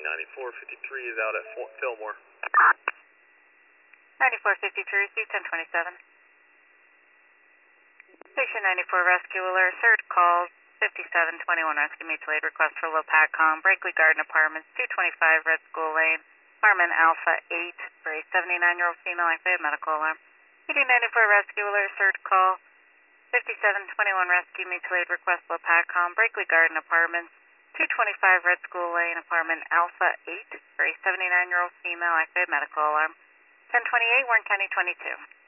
Station 9453 is out at Fillmore. 9453, receive 1027. Station 94 Rescue Alert, third call, 5721 Rescue Mutual Aid request for Lopatcom, Brakely Garden Apartments, 225 Red School Lane, apartment Alpha 8, for a 79-year-old female activated medical alarm. PD 94 Rescue Alert, third call, 5721 Rescue Mutual Aid request Lopatcom, Brakely Garden Apartments, 225 Red School Lane, apartment Alpha 8, for a 79-year-old female activated medical alarm. 1028, Warren County 22.